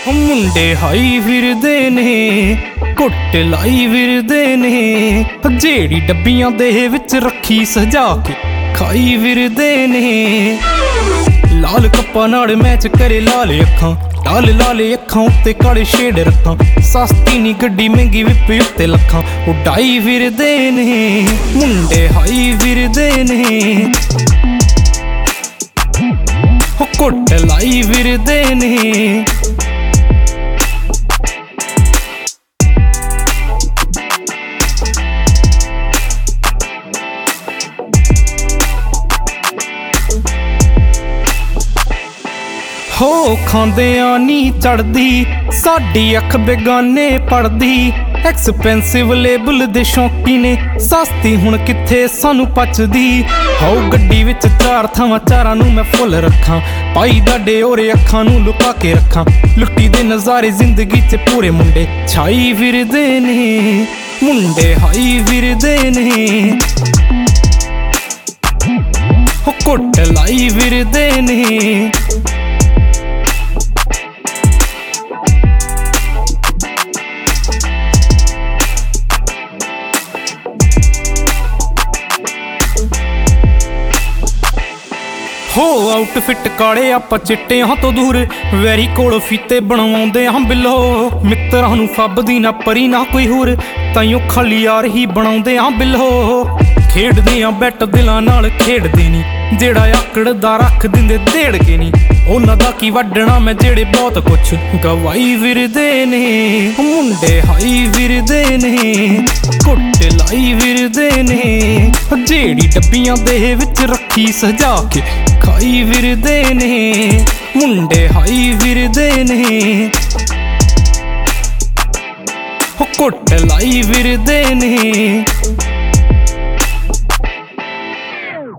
ਮੁੰਡੇ ਹਾਈ ਫਿਰਦੇ ਨੇ, ਕੁੱਟ ਲਾਈ ਫਿਰਦੇ ਨੇ, ਜਿਹੜੀ ਡੱਬੀਆਂ ਦੇ ਵਿੱਚ ਰੱਖੀ ਸਜਾ ਕੇ ਖਾਈ ਫਿਰਦੇ ਨੇ। ਲਾਲ ਕੱਪਾਂ ਨਾਲ ਮੈਚ ਕਰੇ ਲਾਲ ਅੱਖਾਂ, ਲਾਲ ਅੱਖਾਂ ਉੱਤੇ ਕਾਲੇ ਸ਼ੇਡ ਰੱਖਾਂ। ਸਸਤੀ ਨੀ ਗੱਡੀ ਮਹਿੰਗੀ ਵਿਪ ਉੱਤੇ ਲੱਖਾਂ ਉਡਾਈ ਫਿਰਦੇ ਨੇ। ਮੁੰਡੇ ਹਾਈ ਫਿਰਦੇ ਨੇ, ਕੁੱਟ ਲਾਈ ਫਿਰਦੇ ਨੇ। ਹੋ ਖਾਂਦਿਆਂ ਨੀ ਚੜਦੀ ਸਾਡੀ ਅੱਖ ਬੇਗਾਨੇ ਪੜਦੀ। ਐਕਸਪੈਂਸਿਵ ਲੇਬਲ ਦੇ ਸ਼ੌਂਕੀ ਨੇ, ਸਸਤੀ ਹੁਣ ਕਿੱਥੇ ਸਾਨੂੰ ਪਚਦੀ। ਹੋ ਗੱਡੀ ਵਿੱਚ ਚਾਰ ਥਾਵਾਂ, ਚਾਰਾਂ ਨੂੰ ਮੈਂ ਫੁੱਲ ਰੱਖਾਂ। ਪਾਈ ਦਾ ਡਿਓਰੇ ਅੱਖਾਂ ਨੂੰ ਲੁਕਾ ਕੇ ਰੱਖਾਂ। ਲੁੱਟੀ ਦੇ ਨਜ਼ਾਰੇ ਜ਼ਿੰਦਗੀ 'ਚ ਪੂਰੇ ਮੁੰਡੇ ਛਾਈ ਫਿਰਦੇ ਨੇ। ਮੁੰਡੇ ਹਾਈ ਫਿਰਦੇ ਨੇ, ਕੁੱਟ ਲਾਈ ਫਿਰਦੇ ਨੇ। ਹੋ ਆਊਟਫਿੱਟ ਕਾਲੇ ਆਪਾਂ ਚਿੱਟਿਆਂ ਤੋਂ ਦੂਰ, ਵੈਰੀ ਕੋਲ ਫੀਤੇ ਬਣਵਾਉਂਦੇ ਹਾਂ ਬਿੱਲੋ। ਮਿੱਤਰਾਂ ਨੂੰ ਫੱਬਦੀ ਨਾ ਪਰੀ ਨਾ ਕੋਈ ਹੋਰ, ਤਾਈਓ ਖਾਲੀ ਯਾਰ ਹੀ ਬਣਾਉਂਦੇ ਹਾਂ ਬਿੱਲੋ। ਖੇਡਦੇ ਆਂ ਬੈਟ ਦਿਲਾਂ ਨਾਲ ਖੇਡਦੇ ਨੀ, ਜਿਹੜਾ ਆਕੜਦਾ ਰੱਖ ਦਿੰਦੇ ਦੇੜਗੇ ਨੀ। ਉਹਨਾਂ ਦਾ ਕੀ ਵੱਢਣਾ ਮੈਂ ਜਿਹੜੇ ਬਹੁਤ ਕੁਛ ਗਵਾਈ ਫਿਰਦੇ ਨੇ। ਮੁੰਡੇ ਹਾਈ ਫਿਰਦੇ ਨੇ, ਕੁੱਟ ਲਾਈ ਫਿਰਦੇ ਨੇ, ਜਿਹੜੀ ਡੱਬੀਆਂ ਦੇ ਵਿੱਚ ਰੱਖੀ ਸਜਾ ਕੇ ਖਾਈ ਫਿਰਦੇ ਨੇ। ਮੁੰਡੇ ਹਾਈ ਫਿਰਦੇ ਨੇ, ਕੁੱਟ ਲਾਈ ਫਿਰਦੇ ਨੇ।